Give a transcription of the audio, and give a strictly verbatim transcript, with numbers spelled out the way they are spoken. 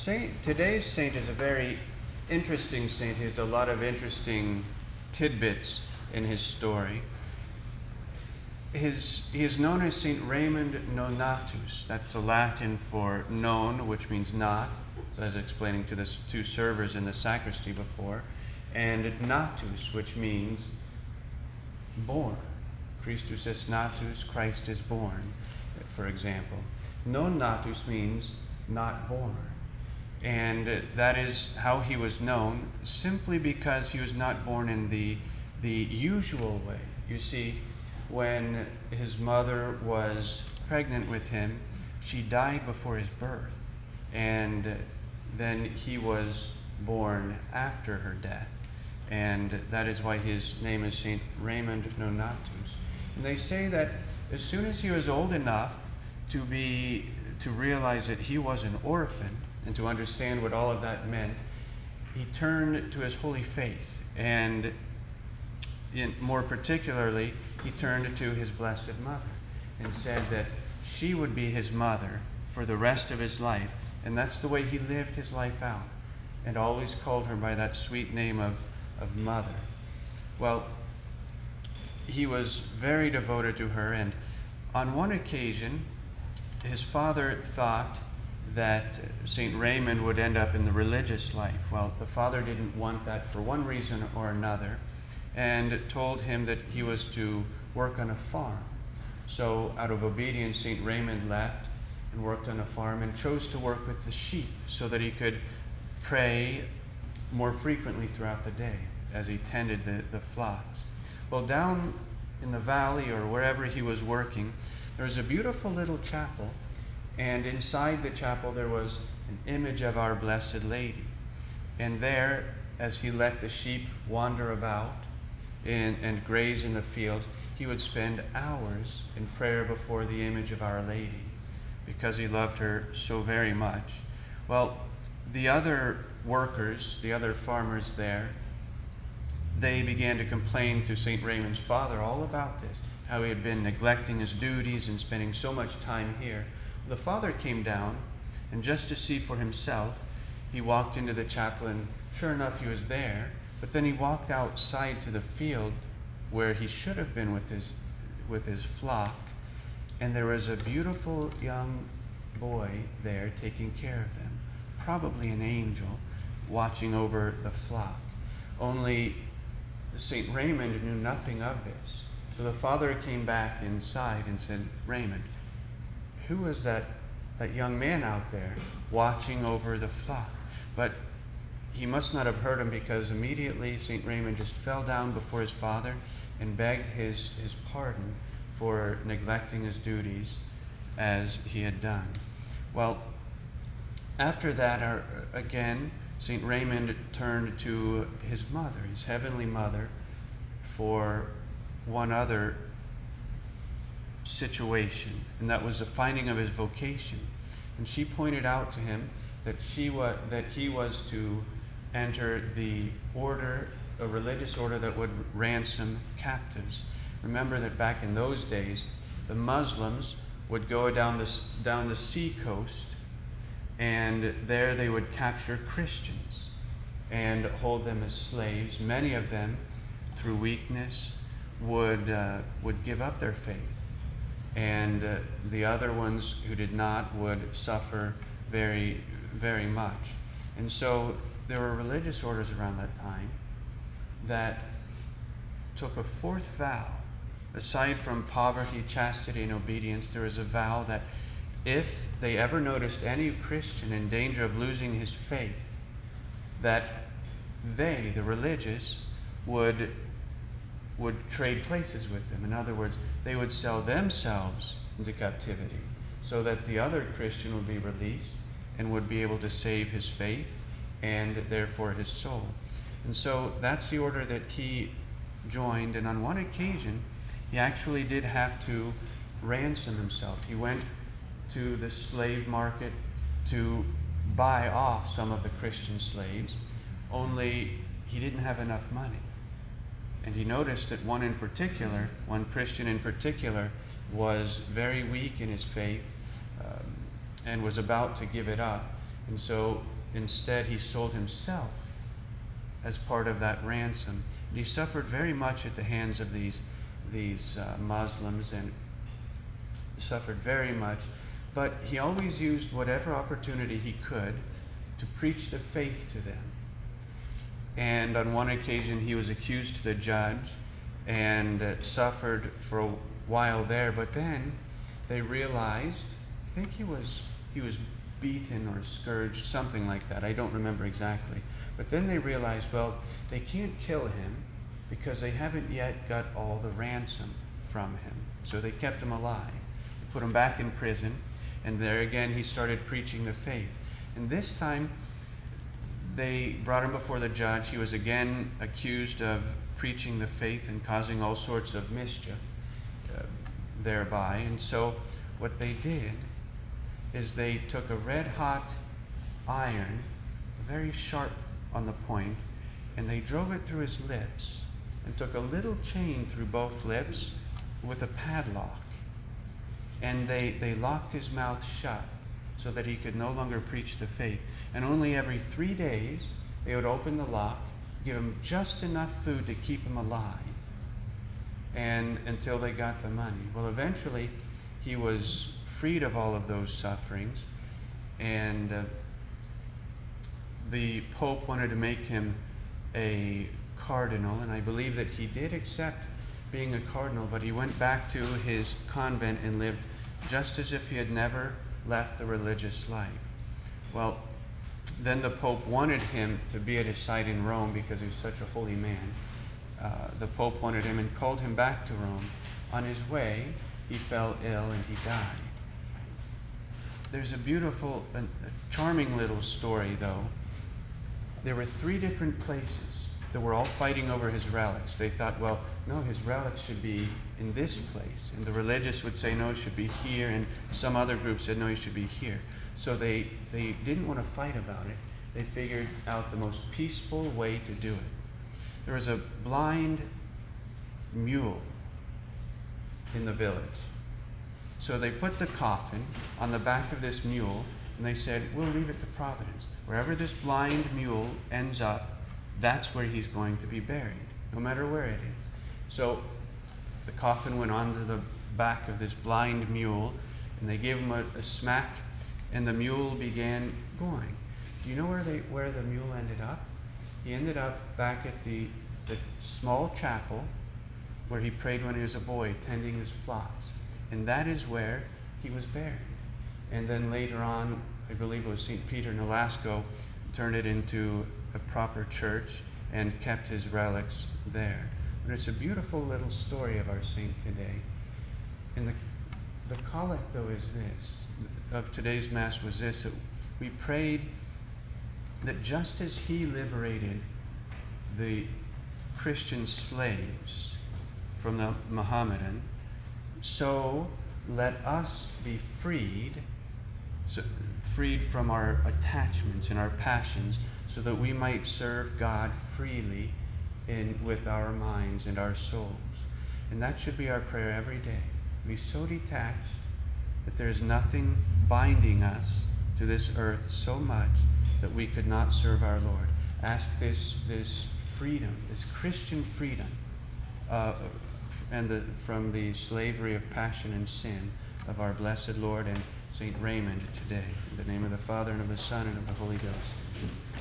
saint, today's saint is a very interesting saint. He has a lot of interesting tidbits in his story. His, he is known as Saint Raymond Nonatus. That's the Latin for non, which means not, as I was explaining to the two servers in the sacristy before, and natus, which means born. Christus est natus, Christ is born, for example. Non natus means not born. And that is how he was known, simply because he was not born in the, the usual way. You see, when his mother was pregnant with him, she died before his birth. And then he was born after her death. And that is why his name is Saint Raymond Nonatus. And they say that as soon as he was old enough to be to realize that he was an orphan and to understand what all of that meant, he turned to his holy faith. And in, more particularly, he turned to his Blessed Mother and said that she would be his mother for the rest of his life. And that's the way he lived his life out, and always called her by that sweet name of, of Mother. Well, he was very devoted to her, and on one occasion, his father thought that Saint Raymond would end up in the religious life. Well, the father didn't want that for one reason or another, and told him that he was to work on a farm. So out of obedience, Saint Raymond left and worked on a farm, and chose to work with the sheep so that he could pray more frequently throughout the day as he tended the, the flocks. Well, down in the valley or wherever he was working, there was a beautiful little chapel, and inside the chapel there was an image of Our Blessed Lady. And there, as he let the sheep wander about and, and graze in the fields, he would spend hours in prayer before the image of Our Lady, because he loved her so very much. Well, the other workers, the other farmers there, they began to complain to Saint Raymond's father all about this, how he had been neglecting his duties and spending so much time here. The father came down, and just to see for himself, he walked into the chapel, and sure enough, he was there. But then he walked outside to the field where he should have been with his, with his flock, and there was a beautiful young boy there taking care of them, probably an angel, watching over the flock. Only Saint Raymond knew nothing of this. So the father came back inside and said, Raymond, who was that, that young man out there watching over the flock? But he must not have heard him, because immediately Saint Raymond just fell down before his father and begged his, his pardon for neglecting his duties as he had done. Well, after that, our, again, Saint Raymond turned to his mother, his heavenly mother, for one other situation, and that was the finding of his vocation. And she pointed out to him that she was that he was to enter the order, a religious order that would ransom captives. Remember that back in those days, the Muslims would go down the down the sea coast, and there they would capture Christians and hold them as slaves. Many of them, through weakness, would uh, would give up their faith, and uh, the other ones who did not would suffer very, very much. And so there were religious orders around that time that took a fourth vow. Aside from poverty, chastity, and obedience, there was a vow that if they ever noticed any Christian in danger of losing his faith, that they, the religious, would would trade places with them. In other words, they would sell themselves into captivity so that the other Christian would be released and would be able to save his faith and therefore his soul. And so that's the order that he joined, and on one occasion, he actually did have to ransom himself. He went to the slave market to buy off some of the Christian slaves, only he didn't have enough money. And he noticed that one in particular, one Christian in particular, was very weak in his faith um, and was about to give it up. And so instead he sold himself as part of that ransom. And he suffered very much at the hands of these, these uh, Muslims, and suffered very much. But he always used whatever opportunity he could to preach the faith to them. And on one occasion he was accused to the judge and uh, suffered for a while there, but then they realized, I think he was he was beaten or scourged, something like that. I don't remember exactly. But then they realized, well, they can't kill him because they haven't yet got all the ransom from him. So they kept him alive, they put him back in prison, and there again he started preaching the faith. And this time they brought him before the judge. He was again accused of preaching the faith and causing all sorts of mischief uh, thereby. And so what they did is they took a red-hot iron, very sharp on the point, and they drove it through his lips and took a little chain through both lips with a padlock. And they, they locked his mouth shut so that he could no longer preach the faith. And only every three days they would open the lock, give him just enough food to keep him alive, and until they got the money. Well, eventually he was freed of all of those sufferings, and uh, the Pope wanted to make him a cardinal, and I believe that he did accept being a cardinal, but he went back to his convent and lived just as if he had never left the religious life. Well, then the Pope wanted him to be at his side in Rome because he was such a holy man. Uh, the Pope wanted him and called him back to Rome. On his way, he fell ill and he died. There's a beautiful, a, a charming little story, though. There were three different places that were all fighting over his relics. They thought, well, no, his relics should be in this place. And the religious would say, no, it should be here. And some other group said, no, he should be here. So they, they didn't want to fight about it. They figured out the most peaceful way to do it. There was a blind mule in the village. So they put the coffin on the back of this mule, and they said, we'll leave it to Providence. Wherever this blind mule ends up, that's where he's going to be buried, no matter where it is. So the coffin went onto the back of this blind mule, and they gave him a, a smack, and the mule began going. Do you know where they where the mule ended up? He ended up back at the, the small chapel where he prayed when he was a boy, tending his flocks. And that is where he was buried. And then later on, I believe it was Saint Peter Nolasco, turned it into a proper church and kept his relics there. But it's a beautiful little story of our saint today. And the, the collect, though, is this, of today's Mass was this, that we prayed that just as he liberated the Christian slaves from the Mohammedan, so let us be freed, so, freed from our attachments and our passions, so that we might serve God freely in, with our minds and our souls. And that should be our prayer every day. Be so detached that there's nothing binding us to this earth so much that we could not serve our Lord. Ask this, this freedom, this Christian freedom, uh, and the, from the slavery of passion and sin of our blessed Lord and Saint Raymond today. In the name of the Father, and of the Son, and of the Holy Ghost.